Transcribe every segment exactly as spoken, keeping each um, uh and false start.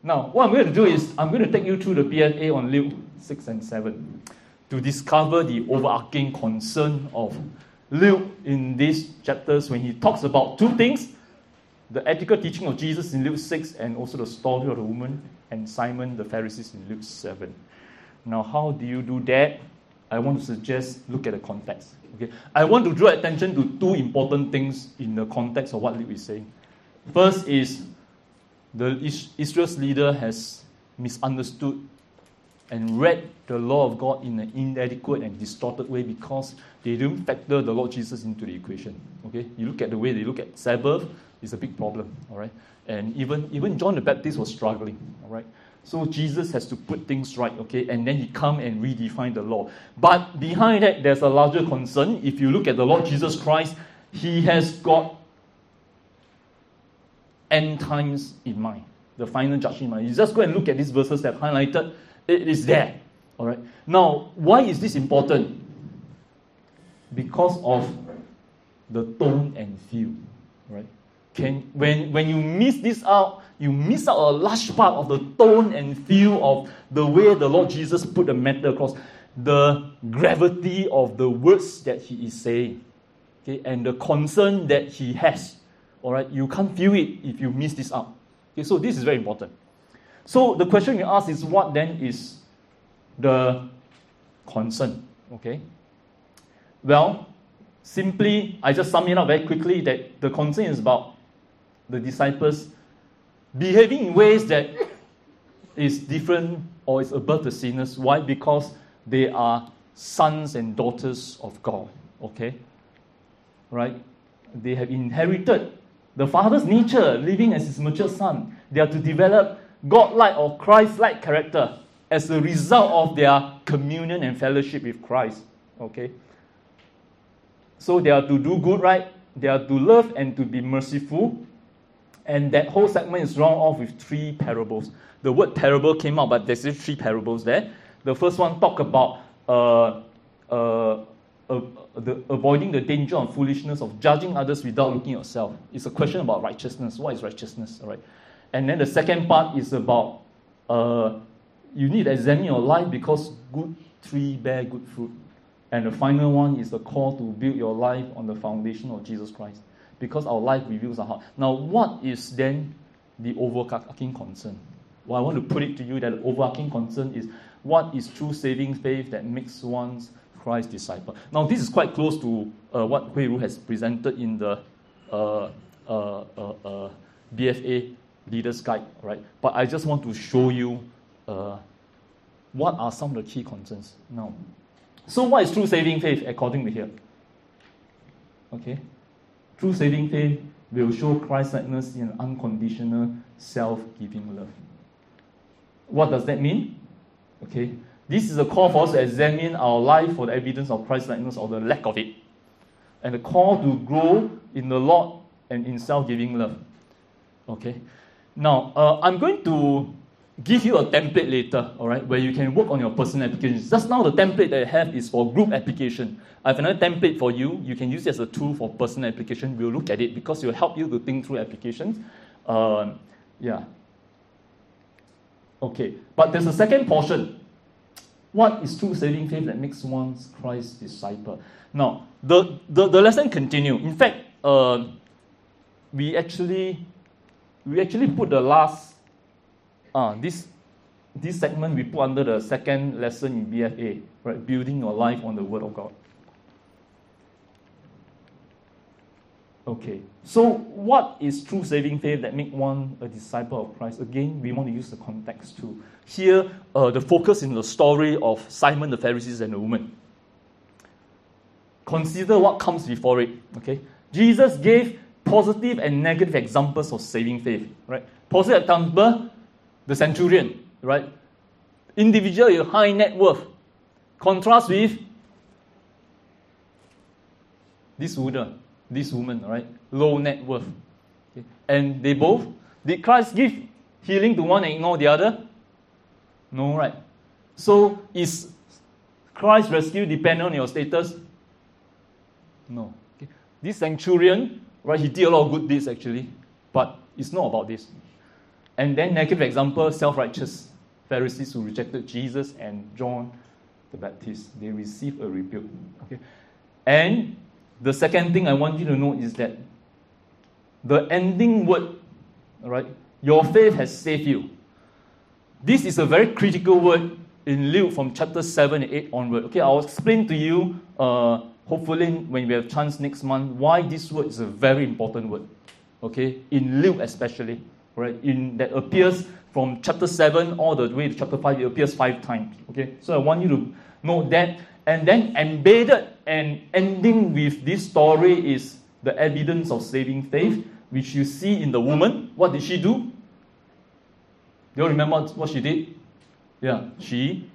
Now, what I'm going to do is, I'm going to take you through the B F A on Luke six and seven to discover the overarching concern of Luke in these chapters when he talks about two things: the ethical teaching of Jesus in Luke six, and also the story of the woman and Simon the Pharisees in Luke seven. Now, how do you do that? I want to suggest, look at the context. Okay, I want to draw attention to two important things in the context of what Luke is saying. First is, the Israel's leader has misunderstood and read the law of God in an inadequate and distorted way because they didn't factor the Lord Jesus into the equation. Okay, you look at the way they look at Sabbath, it's a big problem. All right, and even even John the Baptist was struggling. All right, so Jesus has to put things right. Okay, and then he come and redefine the law. But behind that, there's a larger concern. If you look at the Lord Jesus Christ, he has got end times in mind, the final judgment in mind. You just go and look at these verses that I've highlighted. It is there. All right. Now, why is this important? Because of the tone and feel. Right? Can when when you miss this out, you miss out a large part of the tone and feel of the way the Lord Jesus put the matter across, the gravity of the words that he is saying, okay, and the concern that he has. All right, you can't feel it if you miss this out. Okay, so this is very important. So the question you ask is, what then is the concern? Okay. Well, simply, I just sum it up very quickly that the concern is about the disciples behaving in ways that is different or is above the sinners. Why? Because they are sons and daughters of God. Okay. Right? They have inherited the Father's nature, living as his mature son. They are to develop God-like or Christ-like character as a result of their communion and fellowship with Christ. Okay? So they are to do good, right? They are to love and to be merciful. And that whole segment is rounded off with three parables. The word parable came out, but there's three parables there. The first one talk about uh, uh, uh, the, avoiding the danger of foolishness of judging others without looking at yourself. It's a question about righteousness. What is righteousness? All right. And then the second part is about uh, you need to examine your life because good tree bear good fruit. And the final one is the call to build your life on the foundation of Jesus Christ, because our life reveals our heart. Now, what is then the overarching concern? Well, I want to put it to you that the overarching concern is, what is true saving faith that makes one's Christ disciple? Now, this is quite close to uh, what Hui Ru has presented in the uh, uh, uh, uh, B F A Leader's Guide, right? But I just want to show you uh, what are some of the key concerns. Now, so what is true saving faith according to here? Okay, true saving faith will show Christ-likeness in unconditional, self-giving love. What does that mean? Okay, this is a call for us to examine our life for the evidence of Christ-likeness or the lack of it, and a call to grow in the Lord and in self-giving love. Okay, now uh, I'm going to give you a template later, all right, where you can work on your personal applications. Just now, the template that I have is for group application. I have another template for you. You can use it as a tool for personal application. We'll look at it because it will help you to think through applications. Uh, yeah. Okay, but there's a second portion. What is true saving faith that makes one's Christ disciple? Now, the, the, the lesson continues. In fact, uh, we actually we actually put the last Uh, this this segment we put under the second lesson in B F A, right? Building your life on the Word of God. Okay, so what is true saving faith that make one a disciple of Christ? Again, we want to use the context too. Here, uh, the focus in the story of Simon the Pharisees and the woman. Consider what comes before it. Okay, Jesus gave positive and negative examples of saving faith. Right, positive example. The centurion, right? Individual with high net worth. Contrast with this woman, this woman, right? Low net worth. Okay. And they both, did Christ give healing to one and ignore the other? No, right? So is Christ's rescue dependent on your status? No. Okay. This centurion, right? He did a lot of good deeds actually, but it's not about this. And then negative example, self-righteous Pharisees who rejected Jesus and John the Baptist. They receive a rebuke. Okay? And the second thing I want you to know is that the ending word, all right, your faith has saved you. This is a very critical word in Luke from chapter seven and eight onward. Okay, I'll explain to you, uh, hopefully when we have chance next month, why this word is a very important word. Okay, in Luke especially, right, in that appears from chapter seven all the way to chapter five, it appears five times. Okay, so I want you to know that. And then embedded and ending with this story is the evidence of saving faith, which you see in the woman. What did she do? Do you remember what she did? Yeah, she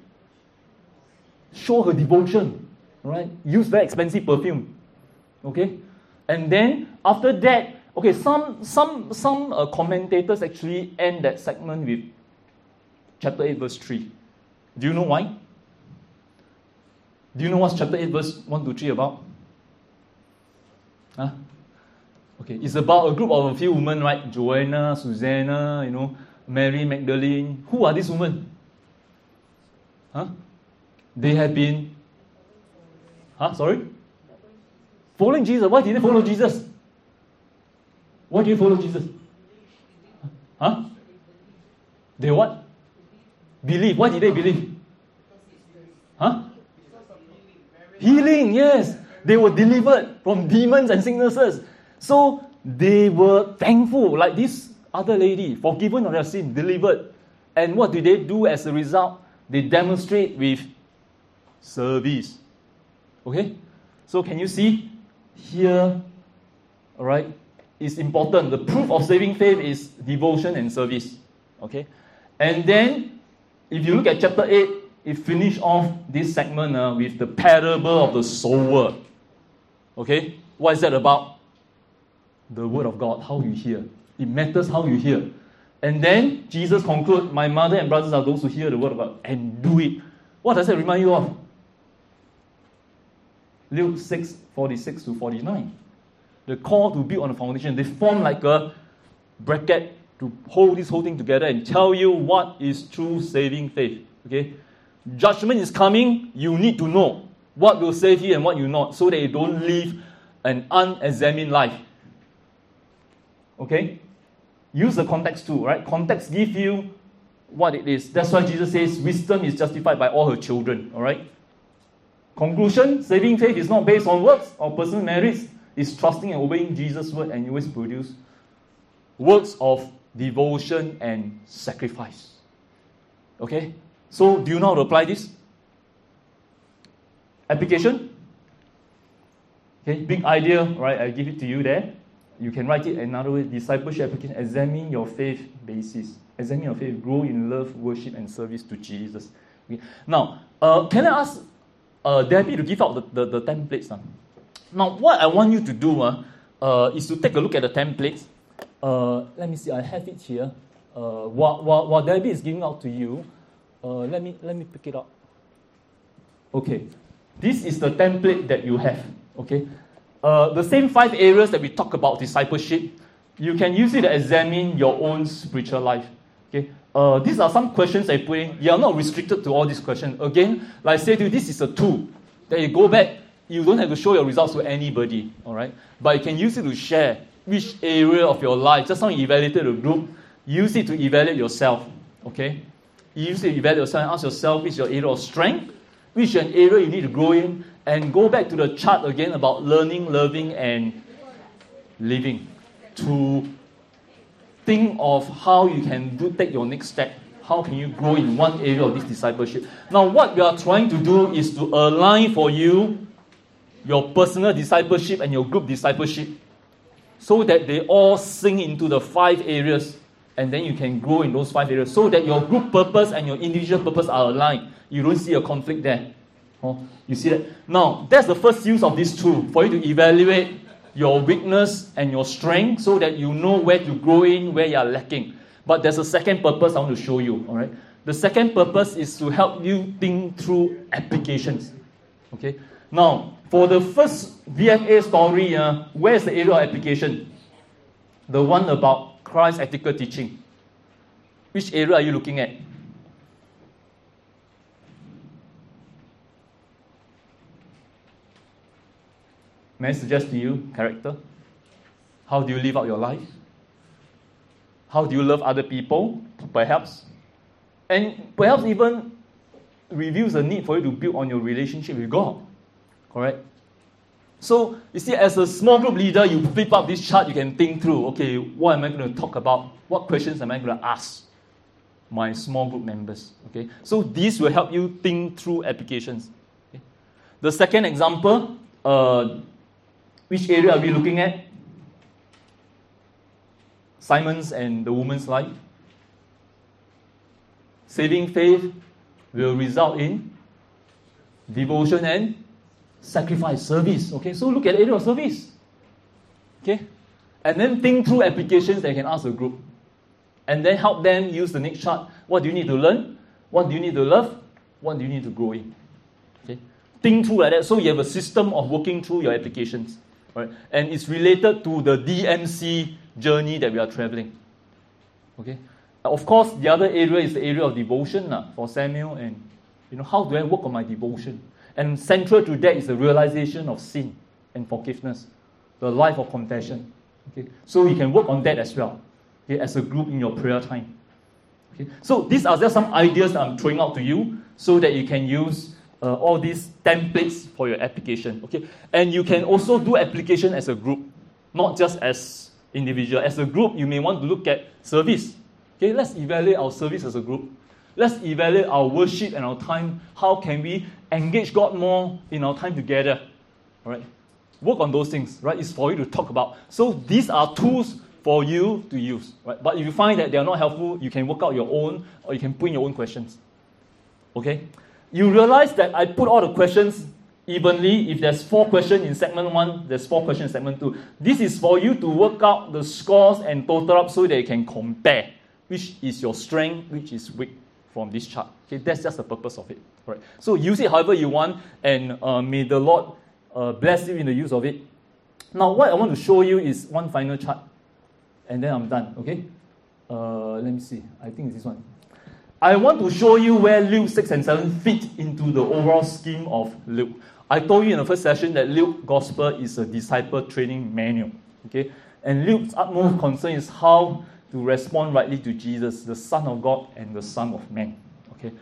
showed her devotion, right? Used very expensive perfume, okay? And then after that, okay, some some some uh, commentators actually end that segment with chapter eight, verse three. Do you know why? Do you know what's chapter eight, verse one to three about? Huh? Okay, it's about a group of a few women, right? Joanna, Susanna, you know, Mary Magdalene. Who are these women? Huh? They have been, huh? Sorry? Following Jesus. Why did they follow Jesus? Why did they follow Jesus? Huh? They what? Believe. Why did they believe? Huh? Healing, yes. They were delivered from demons and sicknesses. So they were thankful, like this other lady, forgiven of their sin, delivered. And what do they do as a result? They demonstrate with service. Okay? So can you see? Here, all right, it's important. The proof of saving faith is devotion and service. Okay? And then, if you look at chapter eight, it finished off this segment uh, with the parable of the sower. Okay? What is that about? The word of God, how you hear. It matters how you hear. And then Jesus concludes, my mother and brothers are those who hear the word of God and do it. What does that remind you of? Luke six, forty-six to forty-nine. The call to build on the foundation. They form like a bracket to hold this whole thing together and tell you what is true saving faith. Okay? Judgment is coming. You need to know what will save you and what will not, so that you don't live an unexamined life. Okay? Use the context too, right? Context give you what it is. That's why Jesus says wisdom is justified by all her children. All right? Conclusion, saving faith is not based on works or personal merits. It's trusting and obeying Jesus' word, and you always produce works of devotion and sacrifice. Okay? So, do you know how to apply this? Application? Okay, big idea, right? I give it to you there. You can write it another way. Discipleship application. Examine your faith basis. Examine your faith. Grow in love, worship, and service to Jesus. Okay. Now, uh, can I ask uh, Debbie to give out the, the, the templates? Uh? Now, what I want you to do uh, uh, is to take a look at the templates. Uh, let me see. I have it here. Uh, while, while, while Debbie is giving out to you, uh, let me let me pick it up. Okay. This is the template that you have. Okay. Uh, the same five areas that we talk about discipleship, you can use it to examine your own spiritual life. Okay, uh, these are some questions I put in. You are not restricted to all these questions. Again, like I said to you, this is a tool that you go back. You don't have to show your results to anybody. All right, but you can use it to share which area of your life. Just now you evaluated a group, use it to evaluate yourself. Okay, use it to evaluate yourself and ask yourself which is your area of strength, which is an area you need to grow in. And go back to the chart again about learning, loving, and living. To think of how you can do, take your next step. How can you grow in one area of this discipleship? Now, what we are trying to do is to align for you your personal discipleship and your group discipleship, so that they all sink into the five areas, and then you can grow in those five areas, so that your group purpose and your individual purpose are aligned. You don't see a conflict there. Oh, you see that? Now, that's the first use of this tool, for you to evaluate your weakness and your strength, so that you know where to grow in, where you are lacking. But there's a second purpose I want to show you. All right. The second purpose is to help you think through applications. Okay. Now, for the first V F A story, uh, where's the area of application? The one about Christ's ethical teaching. Which area are you looking at? May I suggest to you, character? How do you live out your life? How do you love other people, perhaps? And perhaps even reveals the need for you to build on your relationship with God. Correct? So, you see, as a small group leader, you flip up this chart, you can think through, okay, what am I going to talk about? What questions am I going to ask my small group members? Okay? So, this will help you think through applications. Okay? The second example, uh, which area are we looking at? Simon's and the woman's life. Saving faith will result in devotion and sacrifice, service. Okay, so look at the area of service. Okay, and then think through applications that you can ask the group. And then help them use the next chart. What do you need to learn? What do you need to love? What do you need to grow in? Okay, think through like that so you have a system of working through your applications. Right? And it's related to the D M C journey that we are traveling. Okay. Of course, the other area is the area of devotion uh, for Samuel, and you know, how do I work on my devotion? And central to that is the realization of sin and forgiveness, the life of confession. Okay. So we can work on that as well, okay, as a group in your prayer time. Okay. So these are just some ideas that I'm throwing out to you so that you can use Uh, all these templates for your application, okay? And you can also do application as a group, not just as individual. As a group, you may want to look at service. Okay, let's evaluate our service as a group. Let's evaluate our worship and our time. How can we engage God more in our time together? All right? Work on those things, right? It's for you to talk about. So these are tools for you to use, right? But if you find that they are not helpful, you can work out your own, or you can put in your own questions. Okay? You realize that I put all the questions evenly. If there's four questions in segment one, there's four questions in segment two. This is for you to work out the scores and total up so that you can compare which is your strength, which is weak from this chart. Okay, that's just the purpose of it. All right. So use it however you want, and uh, may the Lord uh, bless you in the use of it. Now, what I want to show you is one final chart, and then I'm done. Okay. Uh, let me see. I think it's this one. I want to show you where Luke six and seven fit into the overall scheme of Luke. I told you in the first session that Luke's gospel is a disciple training manual. Okay? And Luke's utmost concern is how to respond rightly to Jesus, the Son of God and the Son of Man. Okay?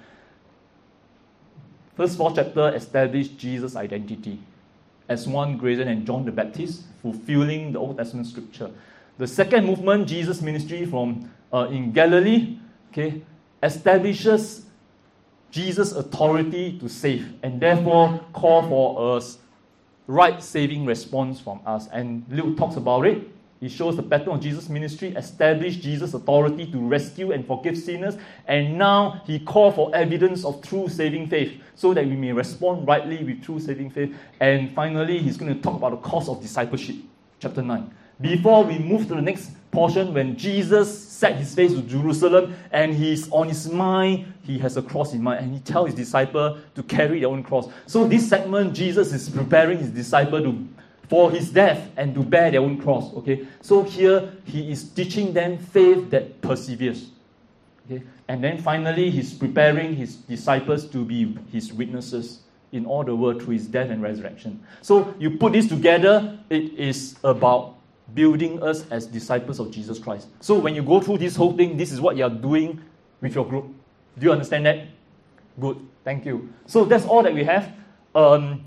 First four chapter establish Jesus' identity as one greater than John the Baptist, fulfilling the Old Testament scripture. The second movement, Jesus' ministry from uh, in Galilee, okay, establishes Jesus' authority to save, and therefore call for a right saving response from us. And Luke talks about it. He shows the pattern of Jesus' ministry, established Jesus' authority to rescue and forgive sinners, and now he called for evidence of true saving faith, so that we may respond rightly with true saving faith. And finally, he's going to talk about the cost of discipleship, chapter nine. Before we move to the next portion, when Jesus set his face to Jerusalem and he's on his mind, he has a cross in mind, and he tells his disciple to carry their own cross. So this segment, Jesus is preparing his disciple to, for his death and to bear their own cross. Okay, so here he is teaching them faith that perseveres. Okay, and then finally he's preparing his disciples to be his witnesses in all the world through his death and resurrection. So you put this together, it is about building us as disciples of Jesus Christ. So when you go through this whole thing, this is what you are doing with your group. Do you understand that? Good. Thank you. So that's all that we have. Um,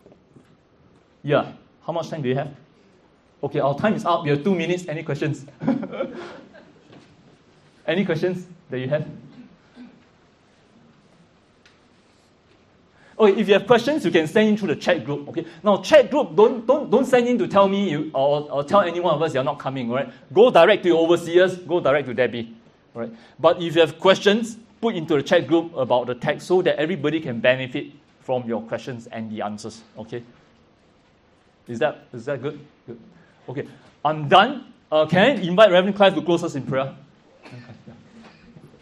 yeah. How much time do you have? Okay, our time is up. We have two minutes. Any questions? Any questions that you have? Okay, if you have questions, you can send in through the chat group. Okay. Now, chat group, don't don't don't send in to tell me you, or, or tell any one of us you're not coming. All right. Go direct to your overseers. Go direct to Debbie. All right. But if you have questions, put into the chat group about the text so that everybody can benefit from your questions and the answers. Okay. Is that is that good? Good. Okay. I'm done. Uh, can I invite Reverend Clive to close us in prayer? Okay.